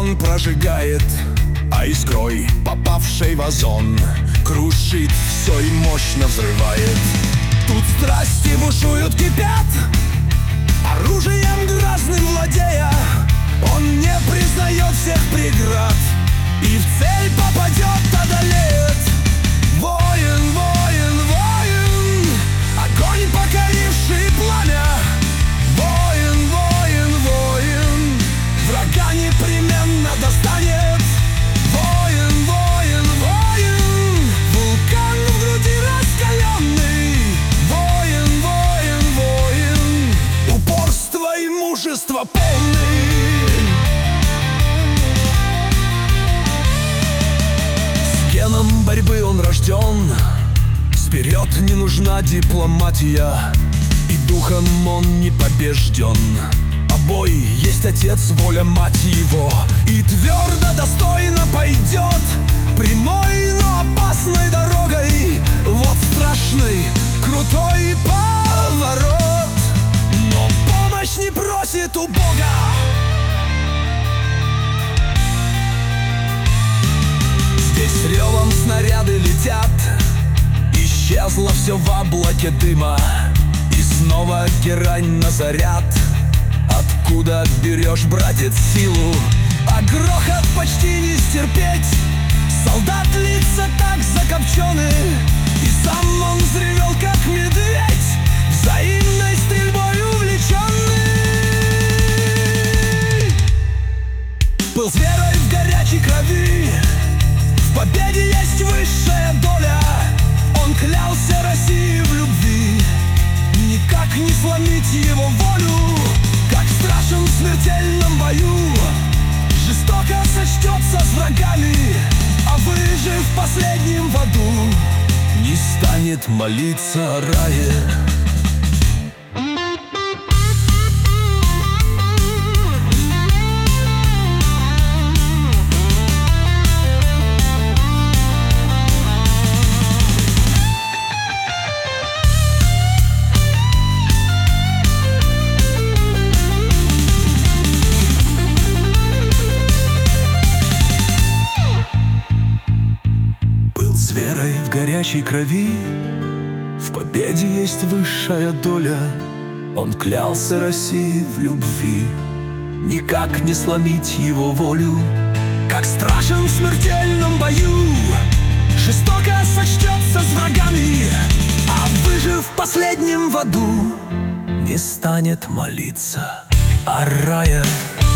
он прожигает, а искрой, попавшей в озон, крушит все и мощно взрывает. Тут страсти бушуют, кипят, оружием грозным владея. Он не признает всех преград и в цель попадет, одолеет. Воин, воин, воин, огонь, покоривший пламя. Воин, воин, воин, врага непременно достанет. Воин, воин, воин, вулкан в груди раскаленный. Воин, воин, воин, упорство и мужество полный. С геном борьбы он рожден, вперед не нужна дипломатия, и духом он не побежден. А бой есть отец, воля мать его, и твердо, достойно пойдет прямой, но опасной дорогой. Вот страшный, крутой поворот, но помощь не просит у Бога. Здесь ревом снаряды летят, исчезло все в облаке дыма, и снова герань на заряд. Откуда берешь, братец, силу? А грохот почти не стерпеть. Солдат лица так закопчены, и сам он взревел, как медведь, взаимной стрельбой увлеченный. Был с верой в горячей крови, в победе есть высшая доля. Он клялся России в любви, никак не сломить его волю. Как страшен в смертельном бою, жестоко сочтется с врагами, а выжив в последнем в аду, не станет молиться о рае. С верой в горячей крови, в победе есть высшая доля. Он клялся России в любви, никак не сломить его волю. Как страшен в смертельном бою, жестоко сочтется с врагами, а выжив в последнем в аду, не станет молиться о рае.